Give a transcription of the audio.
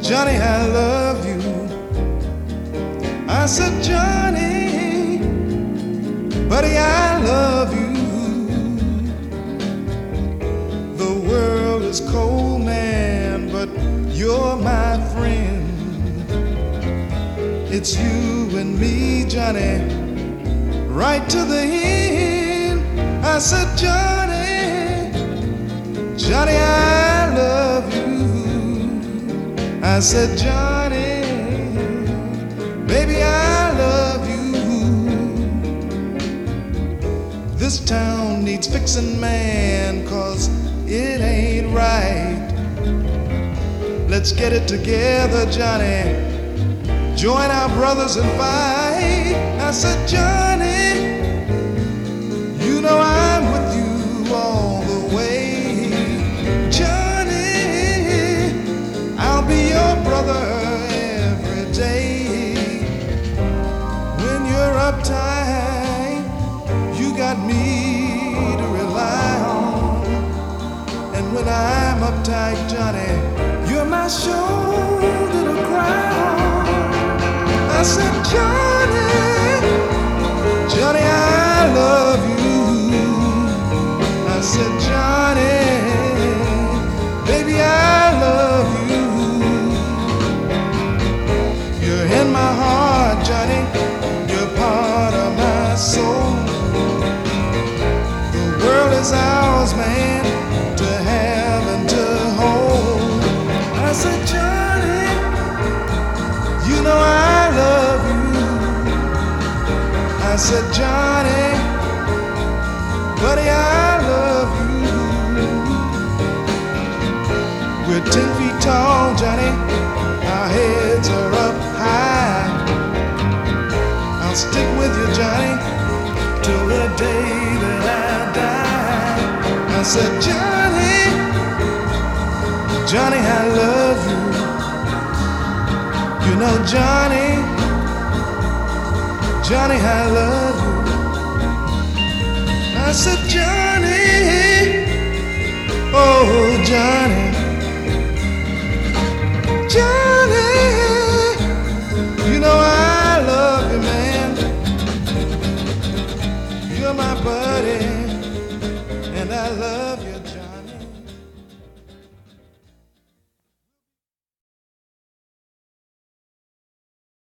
Johnny, I love you. I said, Johnny, buddy, I love you. The world is cold, man, but you're my friend. It's you and me, Johnny, right to the end. I said, Johnny, Johnny, I love you. I said, Johnny, baby, I love you. This town needs fixing, man, 'cause it ain't right. Let's get it together, Johnny. Join our brothers and fight. I said, Johnny, you know I'm with you all the way. Johnny, I'll be your brother every day. When you're uptight, you got me to rely on. And when I'm uptight, Johnny, you're my shoulder to cry on. I said, Johnny, Johnny, I love you. I said, Johnny, baby, I love you. You're in my heart, Johnny. You're part of my soul. The world is ours, man, to have and to hold. I said, Johnny, you know I love you. I said, Johnny, buddy, I love you. We're 10 feet tall, Johnny. Our heads are up high. I'll stick with you, Johnny, till the day that I die. I said, Johnny, Johnny, I love you. You know, Johnny, Johnny, I love you. I said, Johnny, oh, Johnny.